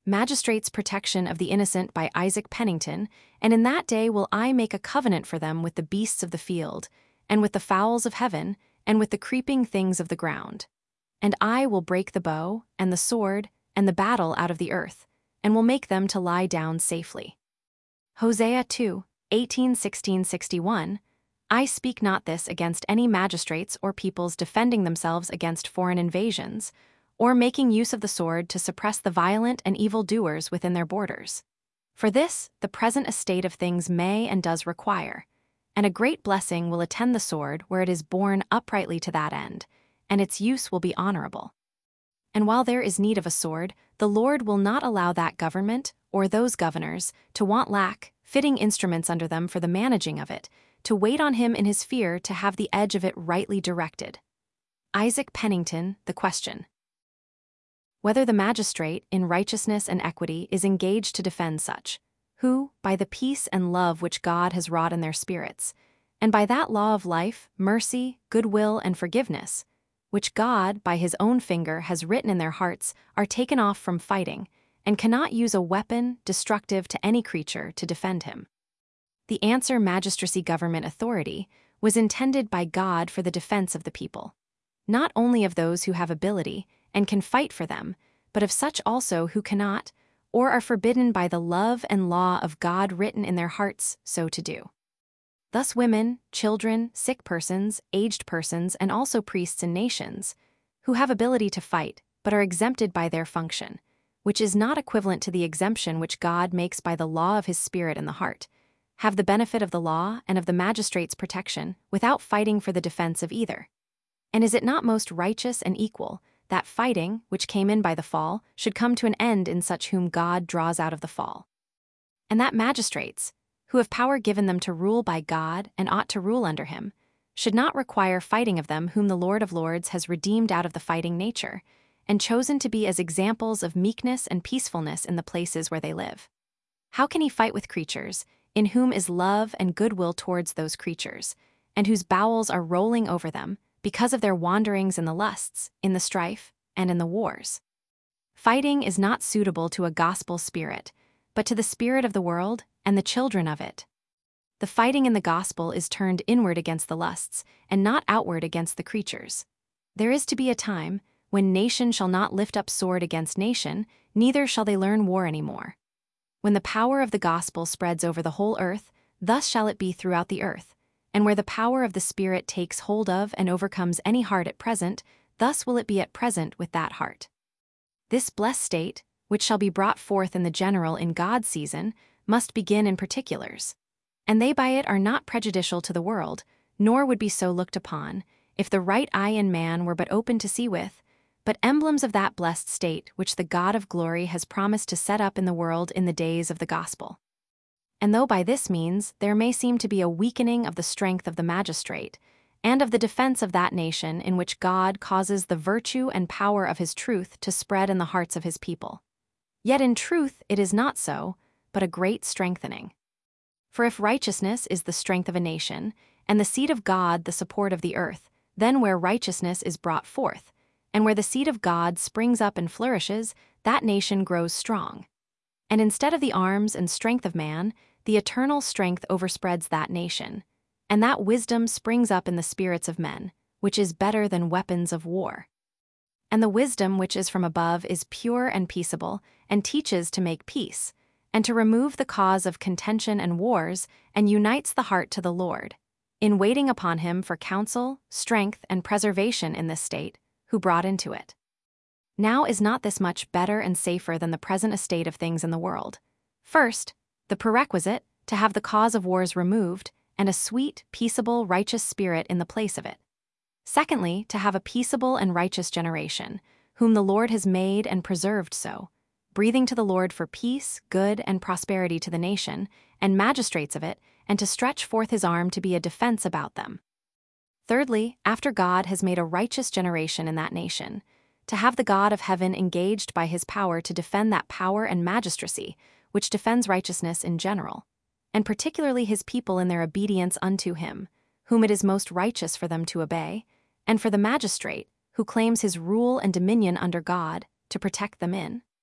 Magistrates' Protection of the Innocent by Isaac Pennington, and in that day will I make a covenant for them with the beasts of the field, and with the fowls of heaven, and with the creeping things of the ground. And I will break the bow, and the sword, and the battle out of the earth, and will make them to lie down safely. Hosea 2, 18:16-61. I speak not this against any magistrates or peoples defending themselves against foreign invasions, or making use of the sword to suppress the violent and evil doers within their borders. For this, the present estate of things may and does require, and a great blessing will attend the sword where it is borne uprightly to that end, and its use will be honorable. And while there is need of a sword, the Lord will not allow that government, or those governors, to want lack, fitting instruments under them for the managing of it, to wait on him in his fear to have the edge of it rightly directed. Isaac Pennington, The Question. Whether the magistrate, in righteousness and equity, is engaged to defend such, who, by the peace and love which God has wrought in their spirits, and by that law of life, mercy, goodwill, and forgiveness, which God, by his own finger, has written in their hearts, are taken off from fighting, and cannot use a weapon, destructive to any creature, to defend him. The answer magistracy government authority was intended by God for the defense of the people, not only of those who have ability and can fight for them, but of such also who cannot, or are forbidden by the love and law of God written in their hearts so to do. Thus women, children, sick persons, aged persons, and also priests and nations, who have ability to fight, but are exempted by their function, which is not equivalent to the exemption which God makes by the law of his Spirit in the heart, have the benefit of the law and of the magistrate's protection without fighting for the defense of either. And is it not most righteous and equal that fighting, which came in by the fall, should come to an end in such whom God draws out of the fall? And that magistrates, who have power given them to rule by God and ought to rule under him, should not require fighting of them whom the Lord of Lords has redeemed out of the fighting nature, and chosen to be as examples of meekness and peacefulness in the places where they live. How can he fight with creatures, in whom is love and goodwill towards those creatures, and whose bowels are rolling over them, because of their wanderings in the lusts, in the strife, and in the wars? Fighting is not suitable to a gospel spirit, but to the spirit of the world and the children of it. The fighting in the gospel is turned inward against the lusts, and not outward against the creatures. There is to be a time when nation shall not lift up sword against nation, neither shall they learn war any more. When the power of the gospel spreads over the whole earth, thus shall it be throughout the earth. And where the power of the Spirit takes hold of and overcomes any heart at present, thus will it be at present with that heart. This blessed state, which shall be brought forth in the general in God's season, must begin in particulars. And they by it are not prejudicial to the world, nor would be so looked upon, if the right eye in man were but open to see with, but emblems of that blessed state which the God of glory has promised to set up in the world in the days of the gospel. And though by this means there may seem to be a weakening of the strength of the magistrate, and of the defense of that nation in which God causes the virtue and power of his truth to spread in the hearts of his people, yet in truth it is not so, but a great strengthening. For if righteousness is the strength of a nation, and the seed of God the support of the earth, then where righteousness is brought forth, and where the seed of God springs up and flourishes, that nation grows strong. And instead of the arms and strength of man, the eternal strength overspreads that nation, and that wisdom springs up in the spirits of men, which is better than weapons of war. And the wisdom which is from above is pure and peaceable, and teaches to make peace, and to remove the cause of contention and wars, and unites the heart to the Lord, in waiting upon him for counsel, strength, and preservation in this state, who brought into it. Now is not this much better and safer than the present estate of things in the world? First, the prerequisite, to have the cause of wars removed, and a sweet, peaceable, righteous spirit in the place of it. Secondly, to have a peaceable and righteous generation, whom the Lord has made and preserved so, breathing to the Lord for peace, good, and prosperity to the nation, and magistrates of it, and to stretch forth his arm to be a defense about them. Thirdly, after God has made a righteous generation in that nation, to have the God of heaven engaged by his power to defend that power and magistracy, which defends righteousness in general, and particularly his people in their obedience unto him, whom it is most righteous for them to obey, and for the magistrate, who claims his rule and dominion under God, to protect them in.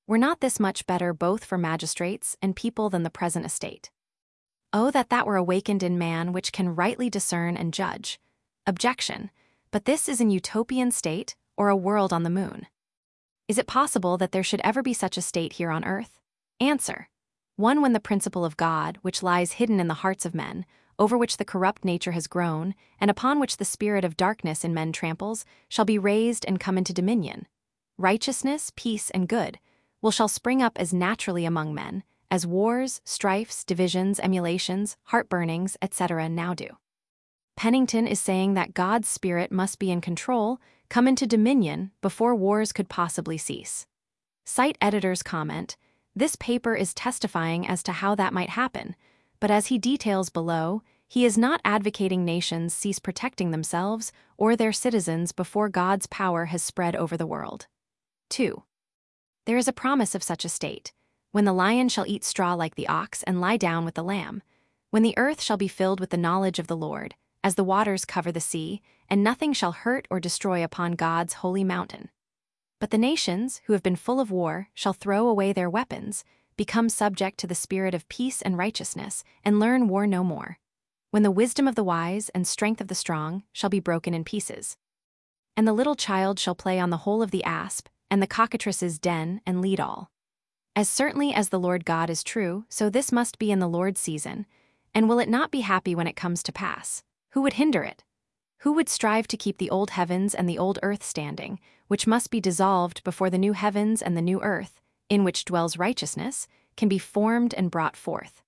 Were not this much better both for magistrates and people than the present estate? Oh, that that were awakened in man which can rightly discern and judge. Objection. But this is an utopian state, or a world on the moon. Is it possible that there should ever be such a state here on earth? Answer. One when the principle of God, which lies hidden in the hearts of men, over which the corrupt nature has grown, and upon which the spirit of darkness in men tramples, shall be raised and come into dominion. Righteousness, peace, and good shall spring up as naturally among men, as wars, strifes, divisions, emulations, heart-burnings, etc. now do. Pennington is saying that God's spirit must be in control, come into dominion, before wars could possibly cease. Cite editor's comment, this paper is testifying as to how that might happen, but as he details below, he is not advocating nations cease protecting themselves or their citizens before God's power has spread over the world. 2. There is a promise of such a state, when the lion shall eat straw like the ox and lie down with the lamb, when the earth shall be filled with the knowledge of the Lord, as the waters cover the sea, and nothing shall hurt or destroy upon God's holy mountain. But the nations, who have been full of war, shall throw away their weapons, become subject to the spirit of peace and righteousness, and learn war no more, when the wisdom of the wise and strength of the strong shall be broken in pieces. And the little child shall play on the hole of the asp, and the cockatrice's den, and lead all. As certainly as the Lord God is true, so this must be in the Lord's season, and will it not be happy when it comes to pass? Who would hinder it? Who would strive to keep the old heavens and the old earth standing, which must be dissolved before the new heavens and the new earth, in which dwells righteousness, can be formed and brought forth?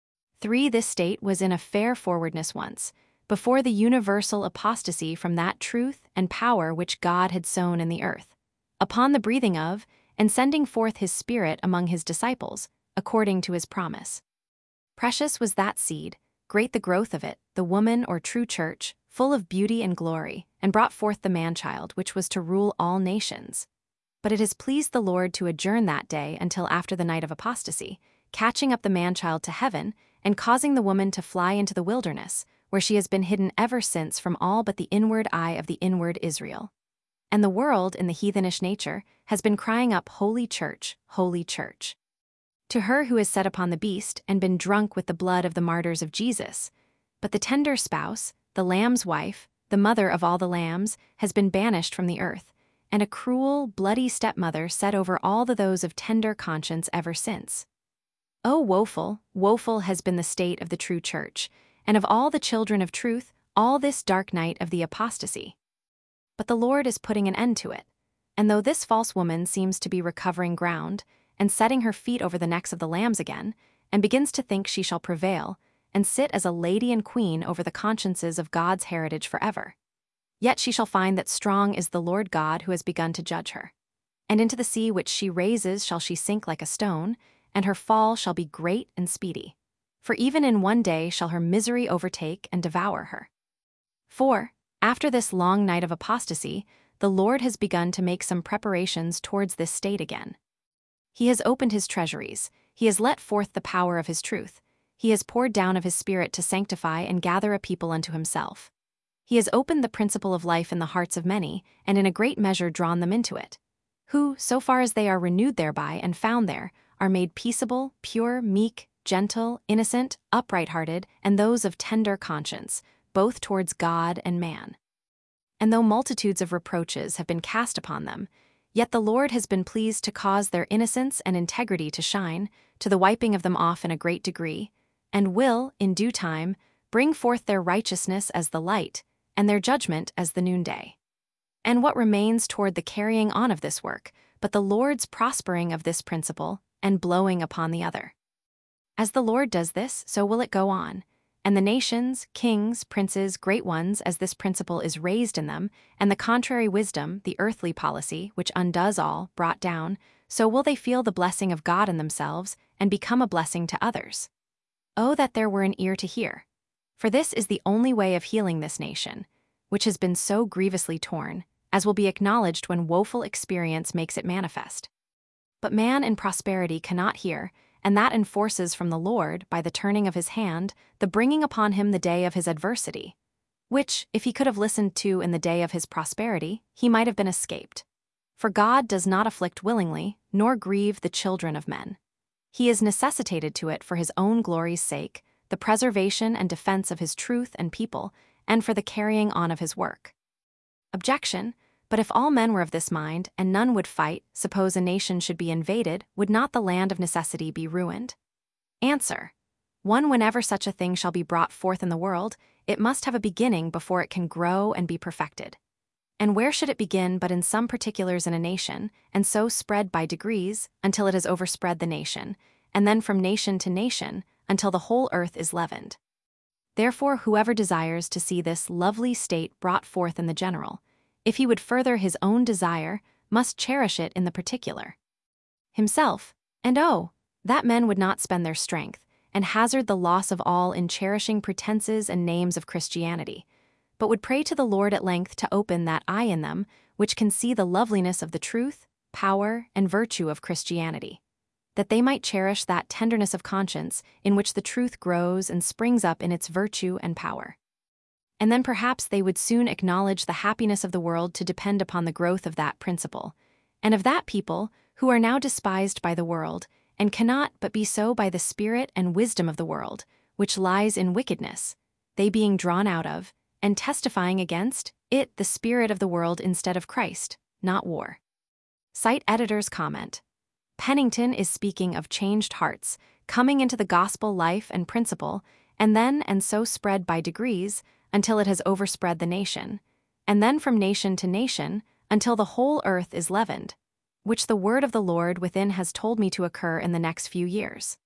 3. This state was in a fair forwardness once, before the universal apostasy from that truth and power which God had sown in the earth, upon the breathing of, and sending forth his Spirit among his disciples, according to his promise. Precious was that seed, great the growth of it, the woman or true church, full of beauty and glory, and brought forth the man-child which was to rule all nations. But it has pleased the Lord to adjourn that day until after the night of apostasy, catching up the man-child to heaven, and causing the woman to fly into the wilderness, where she has been hidden ever since from all but the inward eye of the inward Israel. And the world, in the heathenish nature, has been crying up, Holy Church, Holy Church. To her who is set upon the beast and been drunk with the blood of the martyrs of Jesus. But the tender spouse, the Lamb's wife, the mother of all the lambs, has been banished from the earth, and a cruel, bloody stepmother set over all those of tender conscience ever since. Oh, woeful, woeful has been the state of the true church, and of all the children of truth, all this dark night of the apostasy. But the Lord is putting an end to it, and though this false woman seems to be recovering ground, and setting her feet over the necks of the lambs again, and begins to think she shall prevail, and sit as a lady and queen over the consciences of God's heritage forever, yet she shall find that strong is the Lord God who has begun to judge her. And into the sea which she raises shall she sink like a stone, and her fall shall be great and speedy. For even in one day shall her misery overtake and devour her. 4. After this long night of apostasy, the Lord has begun to make some preparations towards this state again. He has opened his treasuries, he has let forth the power of his truth, he has poured down of his Spirit to sanctify and gather a people unto himself. He has opened the principle of life in the hearts of many, and in a great measure drawn them into it, who, so far as they are renewed thereby and found there, are made peaceable, pure, meek, gentle, innocent, upright-hearted, and those of tender conscience, both towards God and man. And though multitudes of reproaches have been cast upon them, yet the Lord has been pleased to cause their innocence and integrity to shine, to the wiping of them off in a great degree, and will, in due time, bring forth their righteousness as the light, and their judgment as the noonday. And what remains toward the carrying on of this work, but the Lord's prospering of this principle, and blowing upon the other? As the Lord does this, so will it go on, and the nations, kings, princes, great ones, as this principle is raised in them, and the contrary wisdom, the earthly policy, which undoes all, brought down, so will they feel the blessing of God in themselves, and become a blessing to others. Oh, that there were an ear to hear! For this is the only way of healing this nation, which has been so grievously torn, as will be acknowledged when woeful experience makes it manifest. But man in prosperity cannot hear, and that enforces from the Lord, by the turning of his hand, the bringing upon him the day of his adversity, which, if he could have listened to in the day of his prosperity, he might have been escaped. For God does not afflict willingly, nor grieve the children of men. He is necessitated to it for his own glory's sake, the preservation and defense of his truth and people, and for the carrying on of his work. Objection: but if all men were of this mind, and none would fight, suppose a nation should be invaded, would not the land of necessity be ruined? Answer: one, whenever such a thing shall be brought forth in the world, it must have a beginning before it can grow and be perfected. And where should it begin but in some particulars in a nation, and so spread by degrees, until it has overspread the nation, and then from nation to nation, until the whole earth is leavened? Therefore whoever desires to see this lovely state brought forth in the general, if he would further his own desire, must cherish it in the particular himself, and oh, that men would not spend their strength, and hazard the loss of all in cherishing pretenses and names of Christianity, but would pray to the Lord at length to open that eye in them which can see the loveliness of the truth, power, and virtue of Christianity, that they might cherish that tenderness of conscience in which the truth grows and springs up in its virtue and power. And then perhaps they would soon acknowledge the happiness of the world to depend upon the growth of that principle, and of that people who are now despised by the world, and cannot but be so by the spirit and wisdom of the world, which lies in wickedness, they being drawn out of, and testifying against, it the spirit of the world instead of Christ, not war. Cite editor's comment. Pennington is speaking of changed hearts, coming into the gospel life and principle, and so spread by degrees, until it has overspread the nation, and then from nation to nation, until the whole earth is leavened, which the word of the Lord within has told me to occur in the next few years.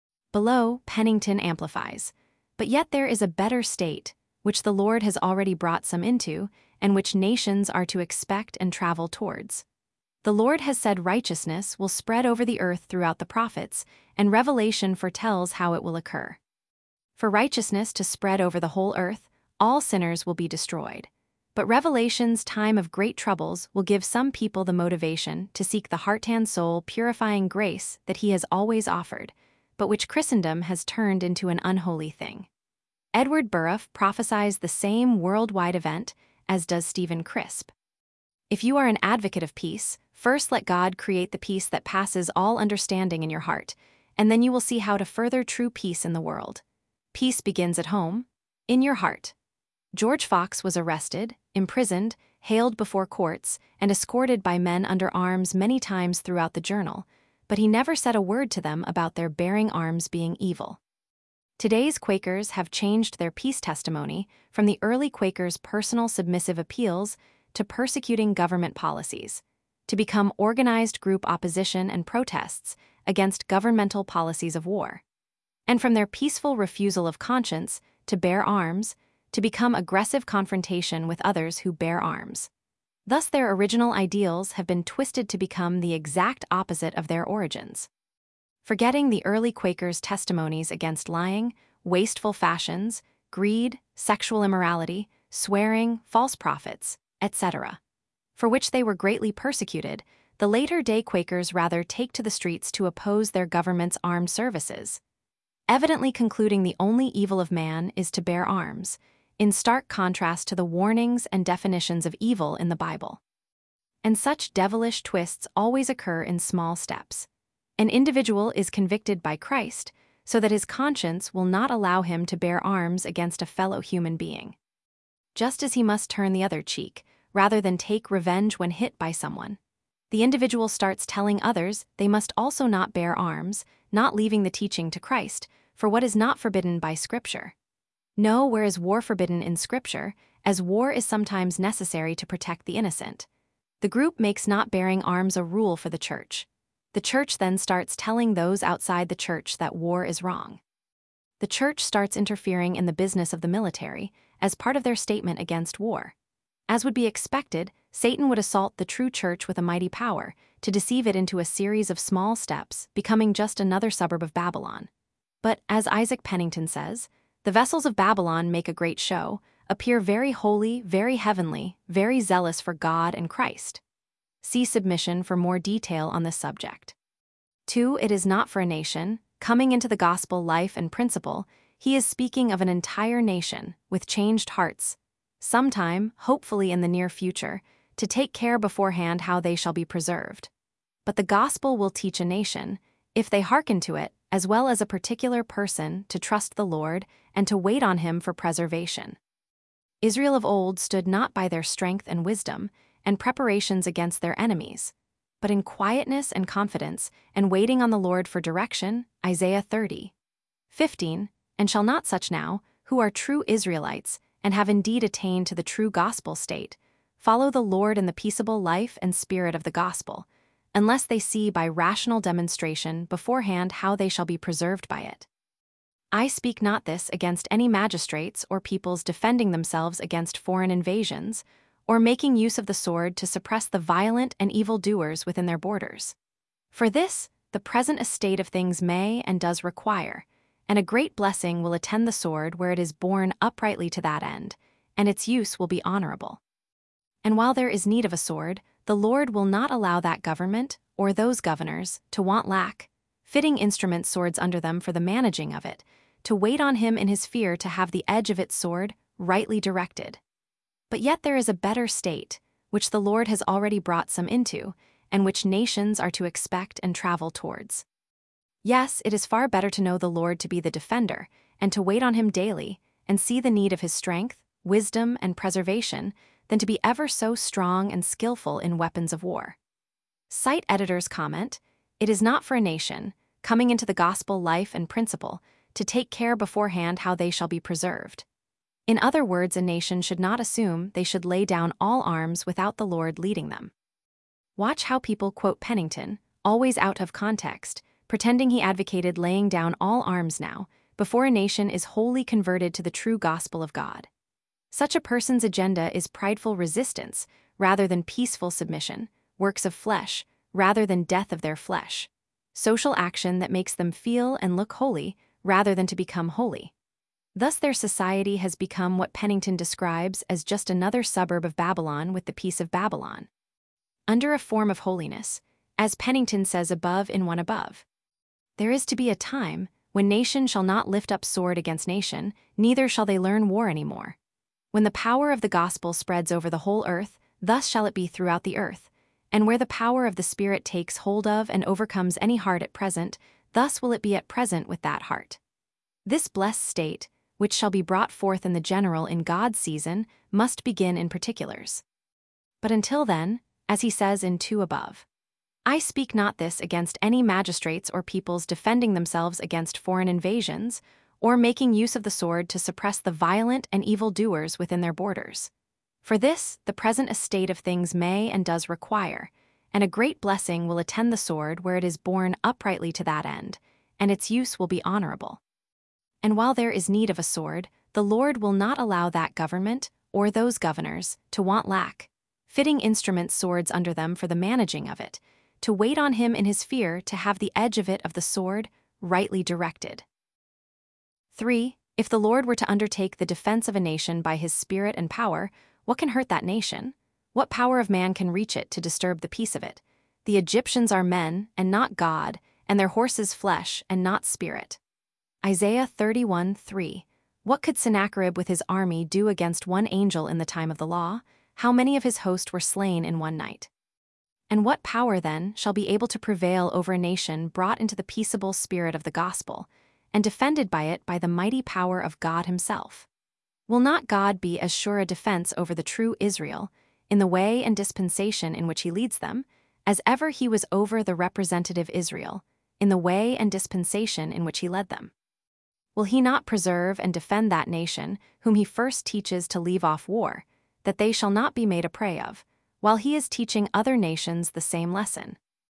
Below, Pennington amplifies, but yet there is a better state, which the Lord has already brought some into, and which nations are to expect and travel towards. The Lord has said righteousness will spread over the earth throughout the prophets, and Revelation foretells how it will occur. For righteousness to spread over the whole earth, all sinners will be destroyed. But Revelation's time of great troubles will give some people the motivation to seek the heart and soul purifying grace that he has always offered, but which Christendom has turned into an unholy thing. Edward Burruff prophesies the same worldwide event, as does Stephen Crisp. If you are an advocate of peace, first let God create the peace that passes all understanding in your heart, and then you will see how to further true peace in the world. Peace begins at home, in your heart. George Fox was arrested, imprisoned, haled before courts, and escorted by men under arms many times throughout the journal, but he never said a word to them about their bearing arms being evil. Today's Quakers have changed their peace testimony from the early Quakers' personal submissive appeals to persecuting government policies, to become organized group opposition and protests against governmental policies of war, and from their peaceful refusal of conscience to bear arms, to become aggressive confrontation with others who bear arms. Thus their original ideals have been twisted to become the exact opposite of their origins. Forgetting the early Quakers' testimonies against lying, wasteful fashions, greed, sexual immorality, swearing, false prophets, etc., for which they were greatly persecuted, the later-day Quakers rather take to the streets to oppose their government's armed services, evidently concluding the only evil of man is to bear arms, in stark contrast to the warnings and definitions of evil in the Bible. And such devilish twists always occur in small steps. An individual is convicted by Christ so that his conscience will not allow him to bear arms against a fellow human being, just as he must turn the other cheek, rather than take revenge when hit by someone. The individual starts telling others they must also not bear arms, not leaving the teaching to Christ, for what is not forbidden by Scripture. No, where is war forbidden in Scripture, as war is sometimes necessary to protect the innocent. The group makes not bearing arms a rule for the church. The church then starts telling those outside the church that war is wrong. The church starts interfering in the business of the military as part of their statement against war. As would be expected, Satan would assault the true church with a mighty power to deceive it into a series of small steps, becoming just another suburb of Babylon. But, as Isaac Pennington says, the vessels of Babylon make a great show, appear very holy, very heavenly, very zealous for God and Christ. See submission for more detail on this subject. 2. It is not for a nation. Coming into the gospel life and principle, he is speaking of an entire nation with changed hearts. Sometime, hopefully in the near future, to take care beforehand how they shall be preserved. But the gospel will teach a nation, if they hearken to it, as well as a particular person, to trust the Lord and to wait on him for preservation. Israel of old stood not by their strength and wisdom and preparations against their enemies, but in quietness and confidence and waiting on the Lord for direction. Isaiah 30:15. And shall not such now, who are true Israelites and have indeed attained to the true gospel state, follow the Lord in the peaceable life and spirit of the gospel, unless they see by rational demonstration beforehand how they shall be preserved by it? I speak not this against any magistrates or peoples defending themselves against foreign invasions, or making use of the sword to suppress the violent and evil doers within their borders. For this, the present estate of things may and does require, and a great blessing will attend the sword where it is borne uprightly to that end, and its use will be honorable. And while there is need of a sword, the Lord will not allow that government, or those governors, to want lack, fitting instrument swords under them for the managing of it, to wait on him in his fear to have the edge of its sword rightly directed. But yet there is a better state, which the Lord has already brought some into, and which nations are to expect and travel towards. Yes, it is far better to know the Lord to be the defender, and to wait on him daily, and see the need of his strength, wisdom, and preservation, than to be ever so strong and skillful in weapons of war. Site editor's comment: it is not for a nation, coming into the gospel life and principle, to take care beforehand how they shall be preserved. In other words, a nation should not assume they should lay down all arms without the Lord leading them. Watch how people quote Pennington, always out of context, pretending he advocated laying down all arms now, before a nation is wholly converted to the true gospel of God. Such a person's agenda is prideful resistance, rather than peaceful submission, works of flesh, rather than death of their flesh, social action that makes them feel and look holy, rather than to become holy. Thus their society has become what Pennington describes as just another suburb of Babylon with the peace of Babylon. Under a form of holiness, as Pennington says above in one above, there is to be a time when nation shall not lift up sword against nation, neither shall they learn war any more. When the power of the gospel spreads over the whole earth, thus shall it be throughout the earth, and where the power of the Spirit takes hold of and overcomes any heart at present, thus will it be at present with that heart. This blessed state, which shall be brought forth in the general in God's season, must begin in particulars. But until then, as he says in 2 above, I speak not this against any magistrates or peoples defending themselves against foreign invasions, or making use of the sword to suppress the violent and evil doers within their borders. For this, the present estate of things may and does require, and a great blessing will attend the sword where it is borne uprightly to that end, and its use will be honorable. And while there is need of a sword, the Lord will not allow that government, or those governors, to want lack, fitting instrument swords under them for the managing of it, to wait on him in his fear to have the edge of it of the sword rightly directed. 3. If the Lord were to undertake the defense of a nation by his spirit and power, what can hurt that nation? What power of man can reach it to disturb the peace of it? The Egyptians are men, and not God, and their horses flesh, and not spirit. Isaiah 31:3. What could Sennacherib with his army do against one angel in the time of the law? How many of his host were slain in one night? And what power, then, shall be able to prevail over a nation brought into the peaceable spirit of the gospel, and defended by it by the mighty power of God himself? Will not God be as sure a defense over the true Israel, in the way and dispensation in which he leads them, as ever he was over the representative Israel, in the way and dispensation in which he led them? Will he not preserve and defend that nation, whom he first teaches to leave off war, that they shall not be made a prey of, while he is teaching other nations the same lesson?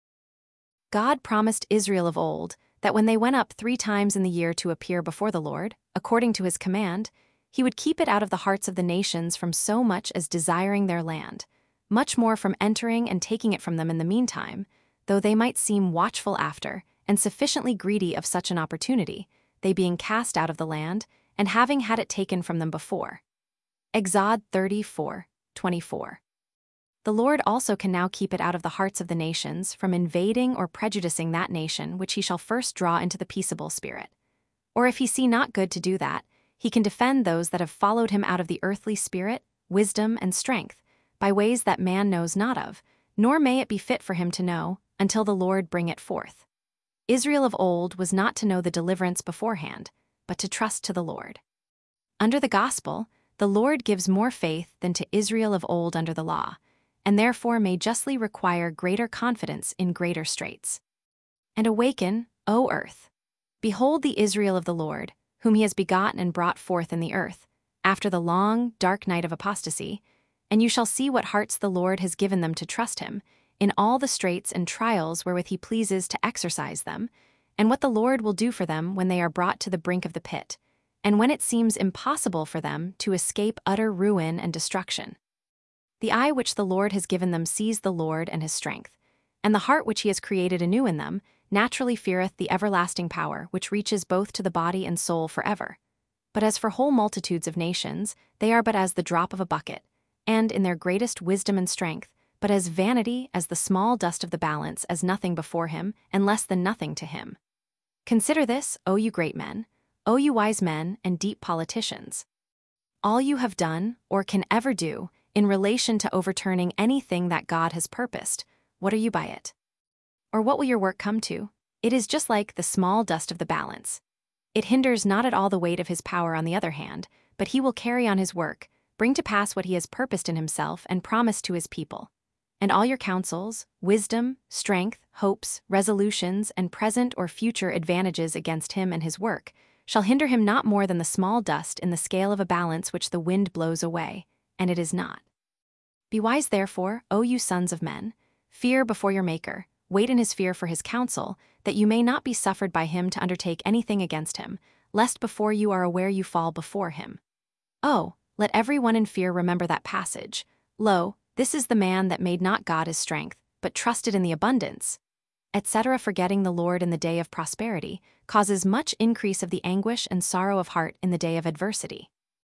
God promised Israel of old that when they went up 3 times in the year to appear before the Lord, according to his command, he would keep it out of the hearts of the nations from so much as desiring their land, much more from entering and taking it from them in the meantime, though they might seem watchful after, and sufficiently greedy of such an opportunity, they being cast out of the land, and having had it taken from them before. Exod 34:24. The Lord also can now keep it out of the hearts of the nations from invading or prejudicing that nation which he shall first draw into the peaceable spirit. Or if he see not good to do that, he can defend those that have followed him out of the earthly spirit, wisdom, and strength, by ways that man knows not of, nor may it be fit for him to know, until the Lord bring it forth. Israel of old was not to know the deliverance beforehand, but to trust to the Lord. Under the gospel, the Lord gives more faith than to Israel of old under the law, and therefore may justly require greater confidence in greater straits. And awaken, O earth! Behold the Israel of the Lord, whom he has begotten and brought forth in the earth, after the long, dark night of apostasy, and you shall see what hearts the Lord has given them to trust him, in all the straits and trials wherewith he pleases to exercise them, and what the Lord will do for them when they are brought to the brink of the pit, and when it seems impossible for them to escape utter ruin and destruction. The eye which the Lord has given them sees the Lord and his strength, and the heart which he has created anew in them naturally feareth the everlasting power which reaches both to the body and soul forever. But as for whole multitudes of nations, they are but as the drop of a bucket, and in their greatest wisdom and strength, but as vanity as the small dust of the balance, as nothing before him, and less than nothing to him. Consider this, O you great men, O you wise men and deep politicians. All you have done, or can ever do, in relation to overturning anything that God has purposed, what are you by it? Or what will your work come to? It is just like the small dust of the balance. It hinders not at all the weight of his power on the other hand, but he will carry on his work, bring to pass what he has purposed in himself and promised to his people. And all your counsels, wisdom, strength, hopes, resolutions, and present or future advantages against him and his work, shall hinder him not more than the small dust in the scale of a balance which the wind blows away, and it is not. Be wise therefore, O you sons of men, fear before your Maker, wait in his fear for his counsel, that you may not be suffered by him to undertake anything against him, lest before you are aware you fall before him. Oh, let every one in fear remember that passage. Lo, this is the man that made not God his strength, but trusted in the abundance, etc. Forgetting the Lord in the day of prosperity, causes much increase of the anguish and sorrow of heart in the day of adversity.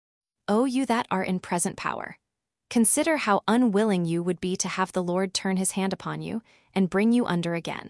O you that are in present power, consider how unwilling you would be to have the Lord turn his hand upon you, and bring you under again.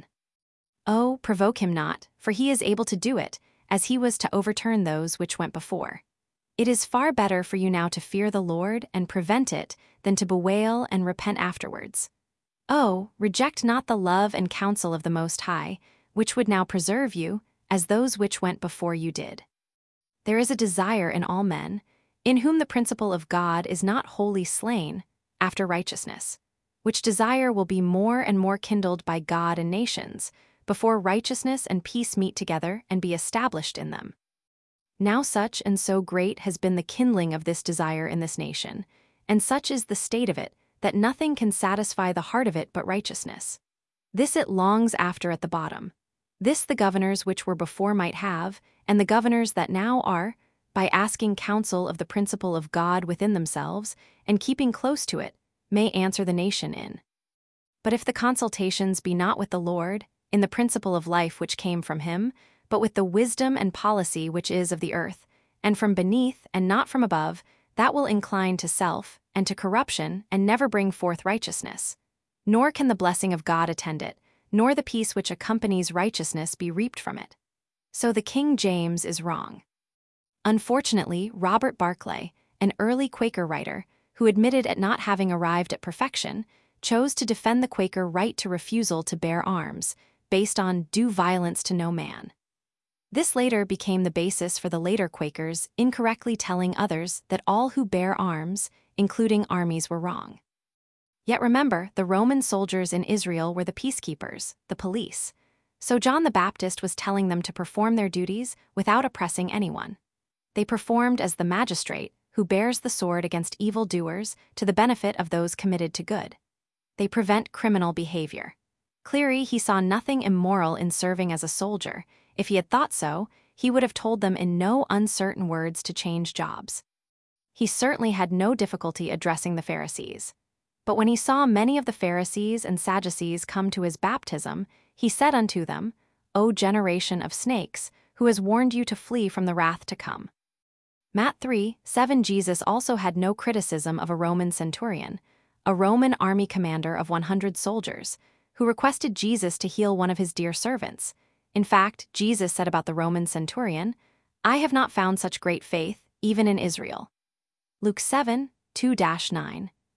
Oh, provoke him not, for he is able to do it, as he was to overturn those which went before. It is far better for you now to fear the Lord and prevent it, than to bewail and repent afterwards. Oh, reject not the love and counsel of the Most High, which would now preserve you, as those which went before you did. There is a desire in all men, in whom the principle of God is not wholly slain, after righteousness, which desire will be more and more kindled by God and nations, before righteousness and peace meet together and be established in them. Now such and so great has been the kindling of this desire in this nation, and such is the state of it, that nothing can satisfy the heart of it but righteousness. This it longs after at the bottom. This the governors which were before might have, and the governors that now are, by asking counsel of the principle of God within themselves, and keeping close to it, may answer the nation in. But if the consultations be not with the Lord, in the principle of life which came from him, but with the wisdom and policy which is of the earth, and from beneath and not from above, that will incline to self, and to corruption, and never bring forth righteousness. Nor can the blessing of God attend it, nor the peace which accompanies righteousness be reaped from it. So the King James is wrong. Unfortunately, Robert Barclay, an early Quaker writer, who admitted at not having arrived at perfection, chose to defend the Quaker right to refusal to bear arms, based on do violence to no man. This later became the basis for the later Quakers incorrectly telling others that all who bear arms, including armies, were wrong. Yet remember, the Roman soldiers in Israel were the peacekeepers, the police. So John the Baptist was telling them to perform their duties without oppressing anyone. They performed as the magistrate who bears the sword against evildoers to the benefit of those committed to good. They prevent criminal behavior. Cleary he saw nothing immoral in serving as a soldier. If he had thought so, he would have told them in no uncertain words to change jobs. He certainly had no difficulty addressing the Pharisees. But when he saw many of the Pharisees and Sadducees come to his baptism, he said unto them, O generation of snakes, who has warned you to flee from the wrath to come? Matt 3:7. Jesus also had no criticism of a Roman centurion, a Roman army commander of 100 soldiers, who requested Jesus to heal one of his dear servants. In fact, Jesus said about the Roman centurion, I have not found such great faith, even in Israel. Luke 7:2-9.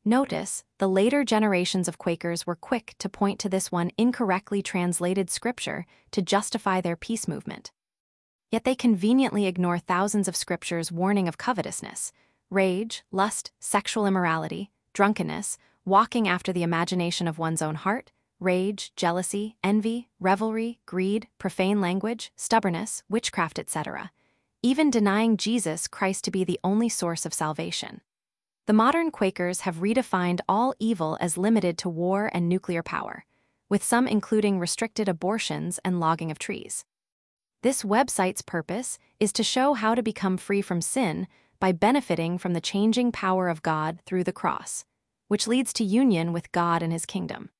Notice, the later generations of Quakers were quick to point to this one incorrectly translated scripture to justify their peace movement. Yet they conveniently ignore thousands of scriptures warning of covetousness, rage, lust, sexual immorality, drunkenness, walking after the imagination of one's own heart, rage, jealousy, envy, revelry, greed, profane language, stubbornness, witchcraft, etc., even denying Jesus Christ to be the only source of salvation. The modern Quakers have redefined all evil as limited to war and nuclear power, with some including restricted abortions and logging of trees. This website's purpose is to show how to become free from sin by benefiting from the changing power of God through the cross, which leads to union with God and His kingdom.